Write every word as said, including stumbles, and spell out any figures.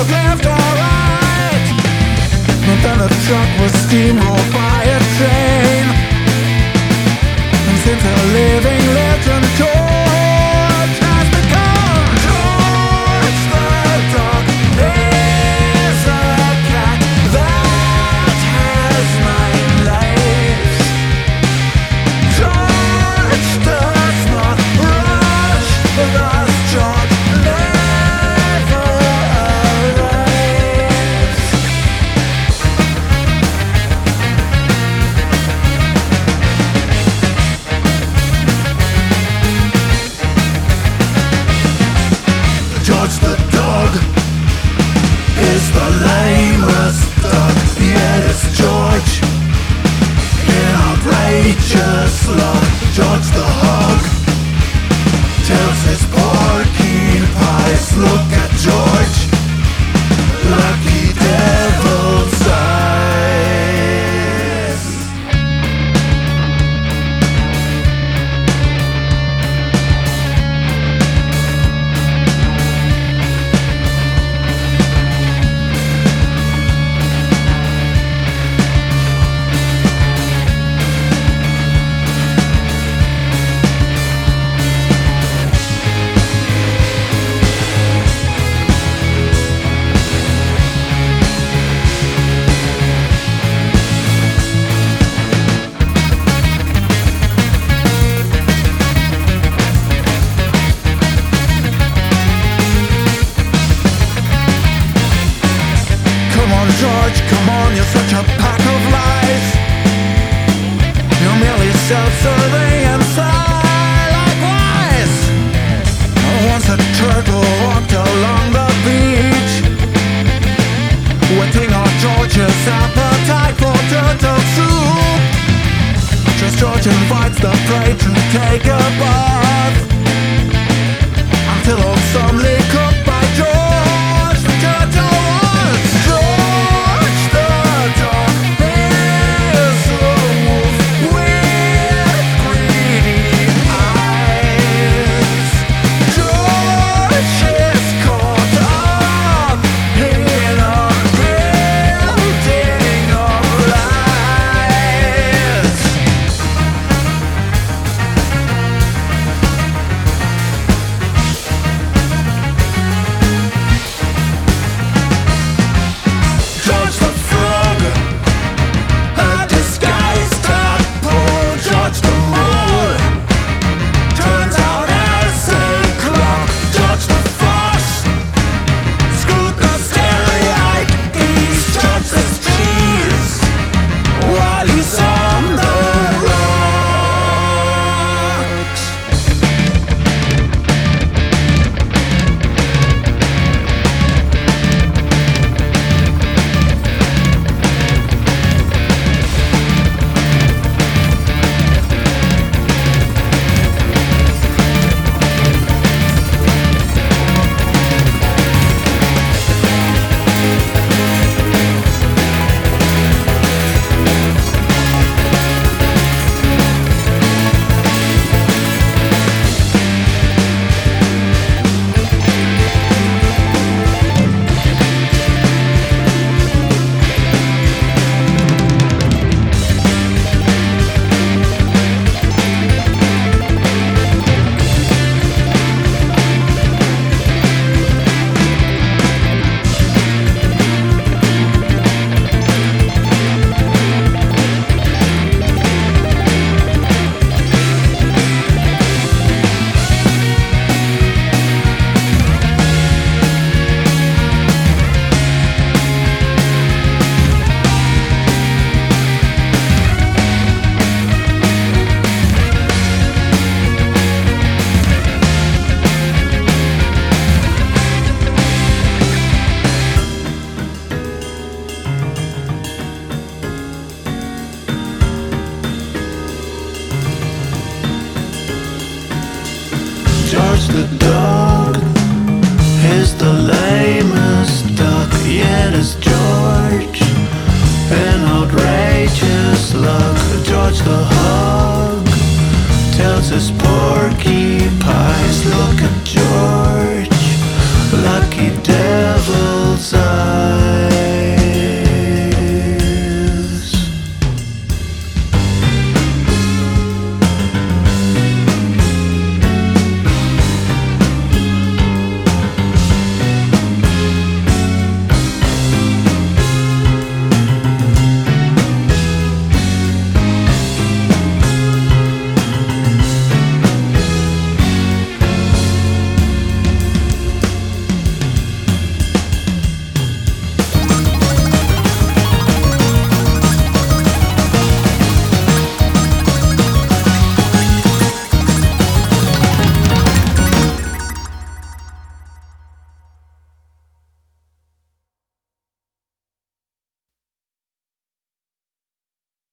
look left or right. And then the truck was steamrolled by a train. And since a living legend, George has become George the dog is a cat that has nine lives. George does not rush, thus George never arrives. George the dog is the lamest dog, yet it's George in outrageous love. George the hog tells his porcupines, look at George, lucky devil's eyes. George, come on, you're such a pack of lies. You're merely self-serving and sigh likewise. Once a turtle walked along the beach, whetting our George's appetite for turtle soup. Just George invites the prey to take a bite.